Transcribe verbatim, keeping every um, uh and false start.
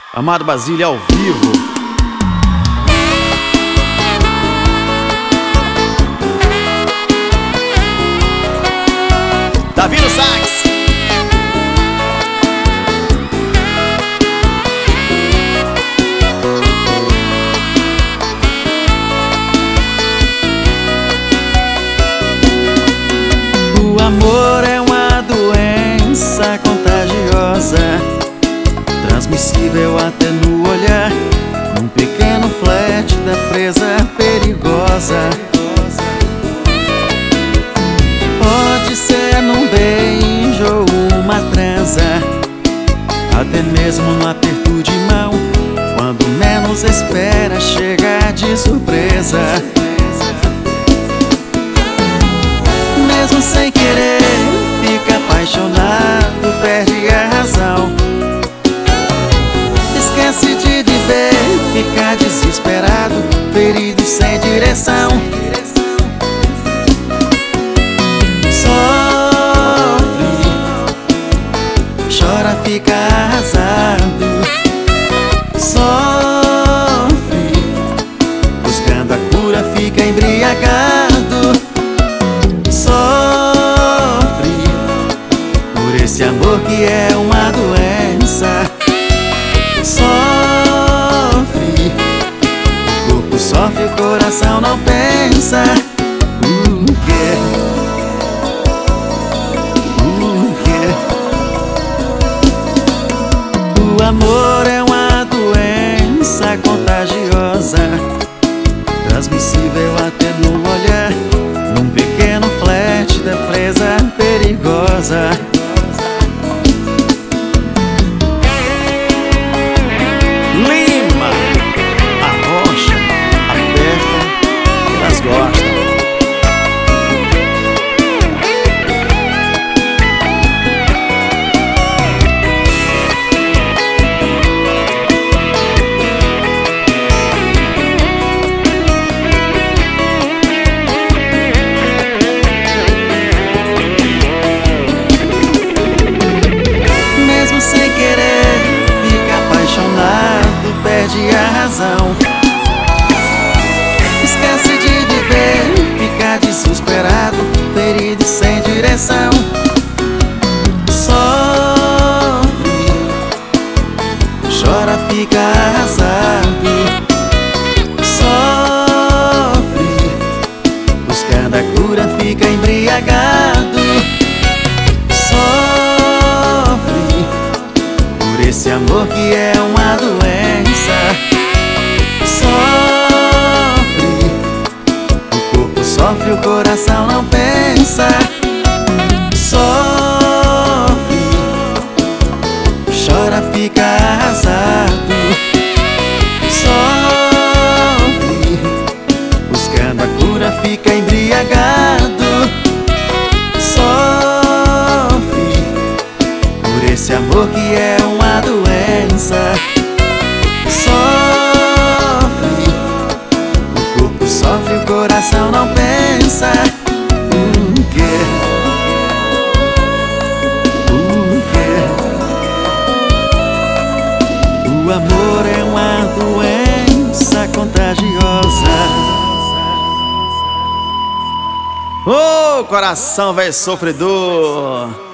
Amado Basílio ao vivo. Davi no sax. O amor é uma doença contagiosa, transmissível até no olhar, num pequeno flat da presa perigosa. Pode ser num beijo ou uma transa, até mesmo no aperto de mão, quando menos espera chega de surpresa. Mesmo sem querer, fica apaixonado, perde a razão, esquece de viver, fica desesperado, ferido sem direção. Sofre, chora, fica arrasado. Sofre, buscando a cura, fica embriagado. Sofre por esse amor que é uma doença. Sofre, o corpo sofre, o coração não pensa. O quê? O quê? O amor é uma doença contagiosa, transmissível até no olhar, num pequeno flat da presa perigosa. Lima, a rocha aperta e elas gostam. Sem querer, fica apaixonado, perde a razão, esquece de viver, fica desesperado, ferido sem direção. Sofre, chora, fica arrasado. Sofre, buscando a cura, fica embriagado. Esse amor que é uma doença. Sofre, o corpo sofre, o coração não pensa. Sofre, chora, fica arrasado. Sofre, buscando a cura, fica embriagado. Sofre por esse amor que é uma doença. Sofre, o corpo sofre, o coração não pensa. O quê? O quê? O amor é uma doença contagiosa. Ô, coração velho sofredor.